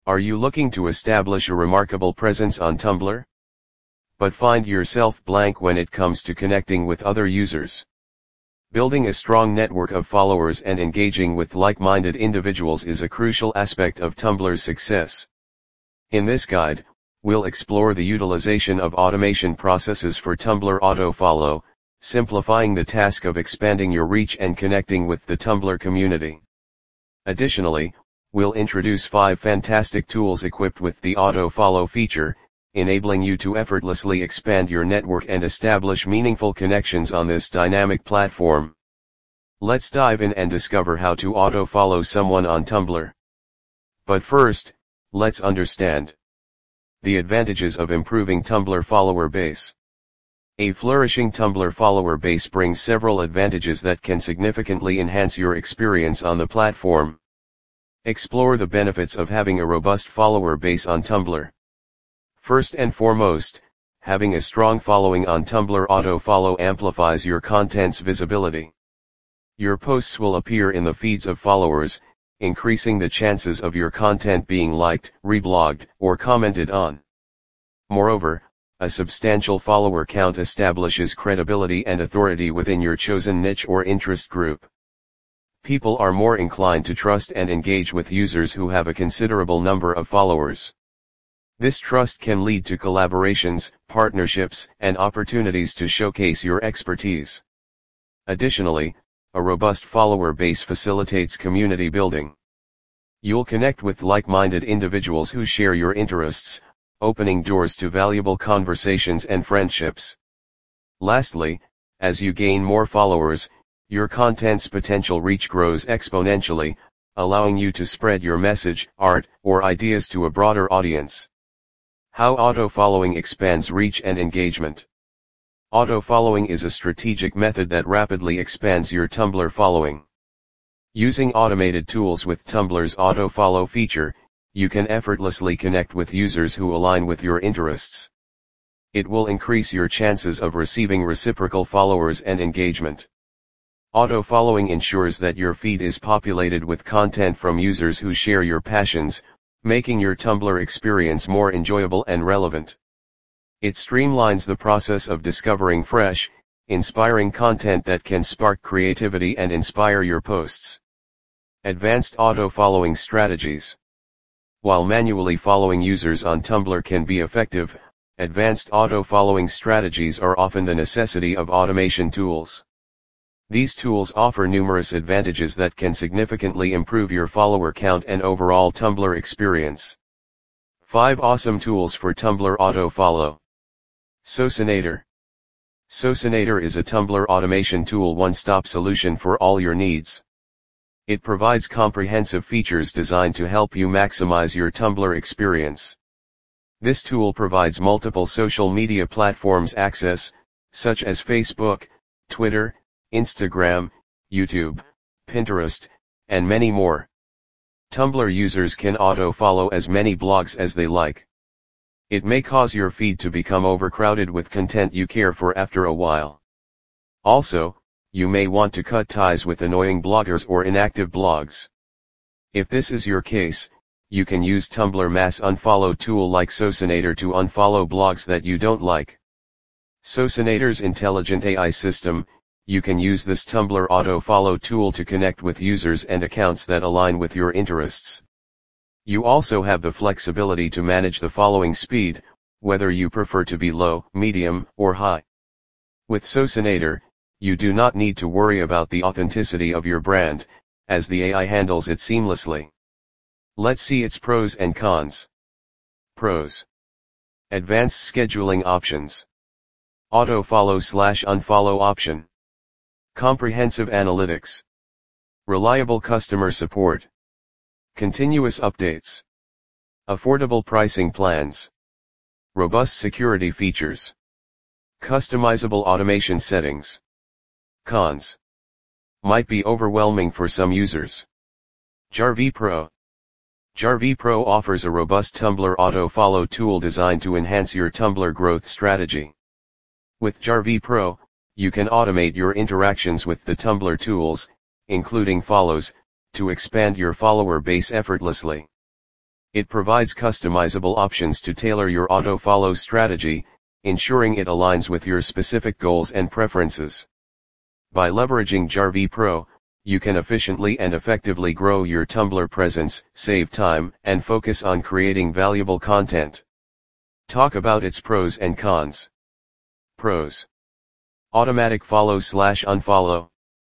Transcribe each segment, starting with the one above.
Are you looking to establish a remarkable presence on Tumblr? But find yourself blank when it comes to connecting with other users. Building a strong network of followers and engaging with like-minded individuals is a crucial aspect of Tumblr's success. In this guide, we'll explore the utilization of automation processes for Tumblr autofollow, simplifying the task of expanding your reach and connecting with the Tumblr community. Additionally, we'll introduce 5 fantastic tools equipped with the autofollow feature, enabling you to effortlessly expand your network and establish meaningful connections on this dynamic platform. Let's dive in and discover how to autofollow someone on Tumblr. But first, let's understand the advantages of improving Tumblr follower base. A flourishing Tumblr follower base brings several advantages that can significantly enhance your experience on the platform. Explore the benefits of having a robust follower base on Tumblr. First and foremost, having a strong following on Tumblr autofollow amplifies your content's visibility. Your posts will appear in the feeds of followers, increasing the chances of your content being liked, reblogged, or commented on. Moreover, a substantial follower count establishes credibility and authority within your chosen niche or interest group. People are more inclined to trust and engage with users who have a considerable number of followers. This trust can lead to collaborations, partnerships, and opportunities to showcase your expertise. Additionally, a robust follower base facilitates community building. You'll connect with like-minded individuals who share your interests, opening doors to valuable conversations and friendships. Lastly, as you gain more followers, your content's potential reach grows exponentially, allowing you to spread your message, art, or ideas to a broader audience. How autofollowing expands reach and engagement. Autofollowing is a strategic method that rapidly expands your Tumblr following. Using automated tools with Tumblr's autofollow feature, you can effortlessly connect with users who align with your interests. It will increase your chances of receiving reciprocal followers and engagement. Autofollowing ensures that your feed is populated with content from users who share your passions, making your Tumblr experience more enjoyable and relevant. It streamlines the process of discovering fresh, inspiring content that can spark creativity and inspire your posts. Advanced autofollowing strategies. While manually following users on Tumblr can be effective, advanced autofollowing strategies are often the necessity of automation tools. These tools offer numerous advantages that can significantly improve your follower count and overall Tumblr experience. 5 awesome tools for Tumblr autofollow. Socinator. Socinator is a Tumblr automation tool one-stop solution for all your needs. It provides comprehensive features designed to help you maximize your Tumblr experience. This tool provides multiple social media platforms access, such as Facebook, Twitter, Instagram, YouTube, Pinterest, and many more. Tumblr users can auto-follow as many blogs as they like. It may cause your feed to become overcrowded with content you care for after a while. Also, you may want to cut ties with annoying bloggers or inactive blogs. If this is your case, you can use Tumblr mass unfollow tool like Socinator to unfollow blogs that you don't like. Socinator's intelligent AI system, you can use this Tumblr auto-follow tool to connect with users and accounts that align with your interests. You also have the flexibility to manage the following speed, whether you prefer to be low, medium, or high. With Socinator, you do not need to worry about the authenticity of your brand, as the AI handles it seamlessly. Let's see its pros and cons. Pros. Advanced scheduling options. Auto-follow/unfollow option. Comprehensive analytics. Reliable customer support. Continuous updates. Affordable pricing plans. Robust security features. Customizable automation settings. Cons. Might be overwhelming for some users. Jarvee Pro. Jarvee Pro offers a robust Tumblr auto-follow tool designed to enhance your Tumblr growth strategy. With Jarvee Pro, you can automate your interactions with the Tumblr tools, including follows, to expand your follower base effortlessly. It provides customizable options to tailor your auto-follow strategy, ensuring it aligns with your specific goals and preferences. By leveraging Jarvee Pro, you can efficiently and effectively grow your Tumblr presence, save time, and focus on creating valuable content. Talk about its pros and cons. Pros: automatic follow/unfollow,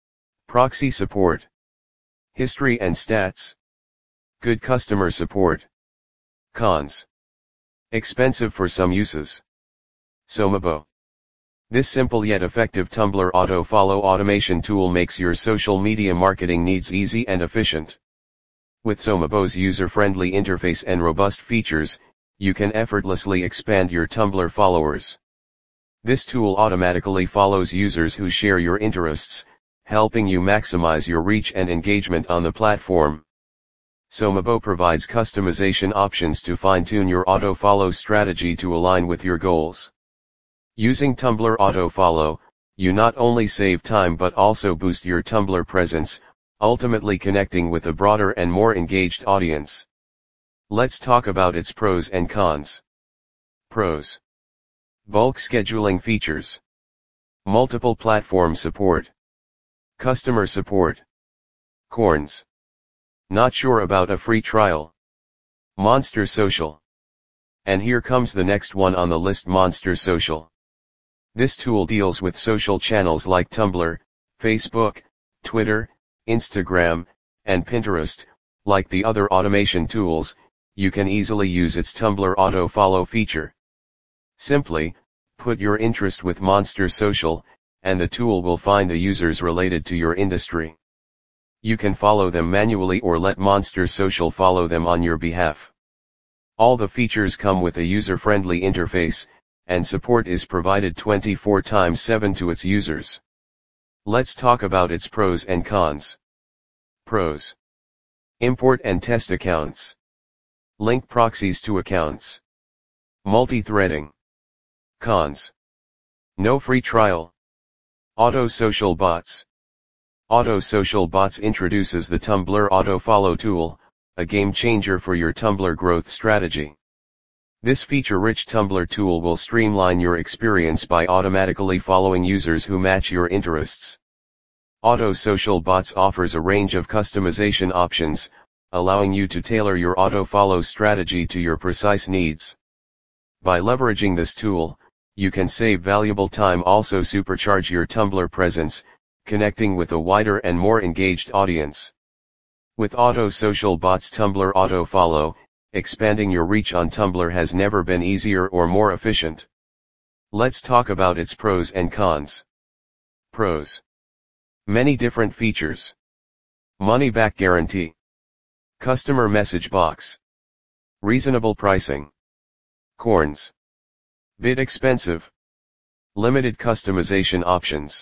proxy support, history and stats, good customer support. Cons: expensive for some uses. Somabo. This simple yet effective Tumblr auto-follow automation tool makes your social media marketing needs easy and efficient. With Somabo's user-friendly interface and robust features, you can effortlessly expand your Tumblr followers. This tool automatically follows users who share your interests, helping you maximize your reach and engagement on the platform. Somabo provides customization options to fine-tune your auto-follow strategy to align with your goals. Using Tumblr auto-follow, you not only save time but also boost your Tumblr presence, ultimately connecting with a broader and more engaged audience. Let's talk about its pros and cons. Pros: bulk scheduling features, multiple platform support, customer support. Cons: not sure about a free trial. Monster Social. And here comes the next one on the list: Monster Social. This tool deals with social channels like Tumblr, Facebook, Twitter, Instagram, and Pinterest. Like the other automation tools, you can easily use its Tumblr auto-follow feature. Simply put your interest with Monster Social, and the tool will find the users related to your industry. You can follow them manually or let Monster Social follow them on your behalf. All the features come with a user-friendly interface, and support is provided 24/7 to its users. Let's talk about its pros and cons. Pros: import and test accounts, link proxies to accounts, multi-threading. Cons: no free trial. Auto Social Bots. Auto Social Bots introduces the Tumblr auto-follow tool, a game changer for your Tumblr growth strategy. This feature-rich Tumblr tool will streamline your experience by automatically following users who match your interests. Auto Social Bots offers a range of customization options, allowing you to tailor your auto-follow strategy to your precise needs. By leveraging this tool, you can save valuable time, also supercharge your Tumblr presence, connecting with a wider and more engaged audience. With Auto Social Bots Tumblr auto-follow, expanding your reach on Tumblr has never been easier or more efficient. Let's talk about its pros and cons. Pros: many different features. Money-back guarantee. Customer message box. Reasonable pricing. Cons: bit expensive. Limited customization options.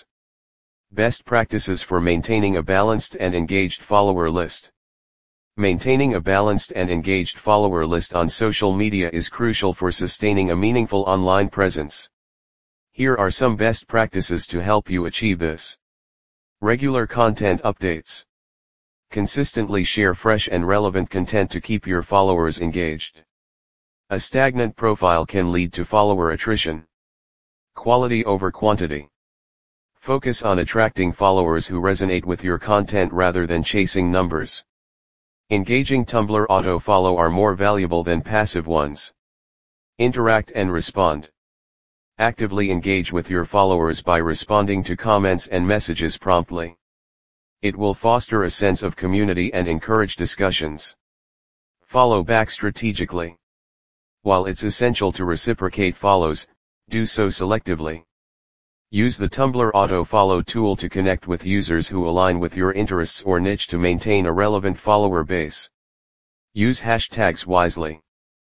Best practices for maintaining a balanced and engaged follower list. Maintaining a balanced and engaged follower list on social media is crucial for sustaining a meaningful online presence. Here are some best practices to help you achieve this. Regular content updates. Consistently share fresh and relevant content to keep your followers engaged. A stagnant profile can lead to follower attrition. Quality over quantity. Focus on attracting followers who resonate with your content rather than chasing numbers. Engaging Tumblr auto-follow are more valuable than passive ones. Interact and respond. Actively engage with your followers by responding to comments and messages promptly. It will foster a sense of community and encourage discussions. Follow back strategically. While it's essential to reciprocate follows, do so selectively. Use the Tumblr auto-follow tool to connect with users who align with your interests or niche to maintain a relevant follower base. Use hashtags wisely.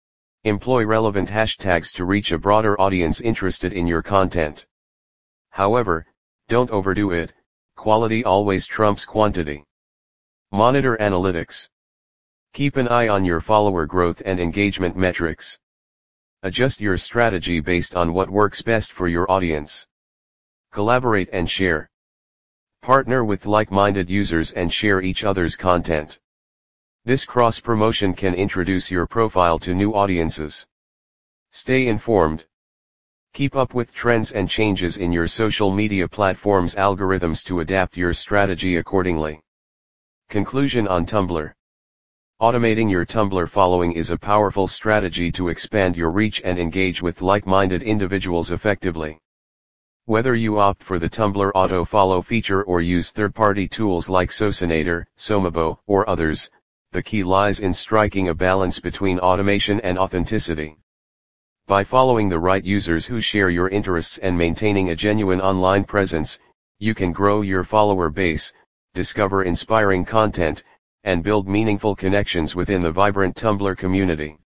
Employ relevant hashtags to reach a broader audience interested in your content. However, don't overdo it. Quality always trumps quantity. Monitor analytics. Keep an eye on your follower growth and engagement metrics. Adjust your strategy based on what works best for your audience. Collaborate and share. Partner with like-minded users and share each other's content. This cross-promotion can introduce your profile to new audiences. Stay informed. Keep up with trends and changes in your social media platforms' algorithms to adapt your strategy accordingly. Conclusion on Tumblr. Automating your Tumblr following is a powerful strategy to expand your reach and engage with like-minded individuals effectively. Whether you opt for the Tumblr auto-follow feature or use third-party tools like Socinator, Somabo, or others, the key lies in striking a balance between automation and authenticity. By following the right users who share your interests and maintaining a genuine online presence, you can grow your follower base, discover inspiring content, and build meaningful connections within the vibrant Tumblr community.